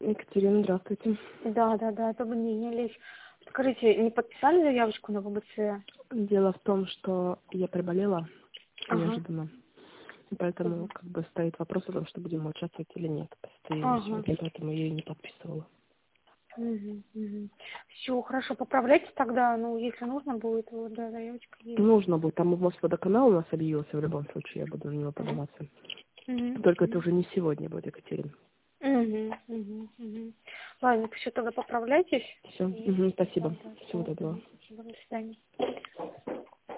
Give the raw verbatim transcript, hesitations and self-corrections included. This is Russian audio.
Екатерина, здравствуйте. Да, да, да, это мне не лечь. Скажите, не подписали заявочку на ВБЦ? Дело в том, что я приболела Ага. неожиданно. И поэтому как бы стоит вопрос о том, что будем участвовать или нет в состоянии Ага. сегодня, поэтому я ее не подписывала. Угу, угу. Все, хорошо, поправляйте тогда, ну, если нужно будет, вот, да, заявочка есть. Нужно будет, там Мосводоканал у нас объявился, в любом случае я буду на него подаваться. Угу, Только это угу. уже не сегодня будет, Екатерина. Угу, угу, угу. Ладно, все, тогда поправляйтесь. Все, И... угу, спасибо. Да, Всего да, доброго. угу, спасибо, до свидания.